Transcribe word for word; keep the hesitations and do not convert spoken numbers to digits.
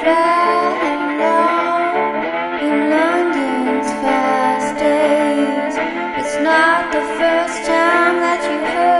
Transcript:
flying low in London's fast days. It's not the first time that you heard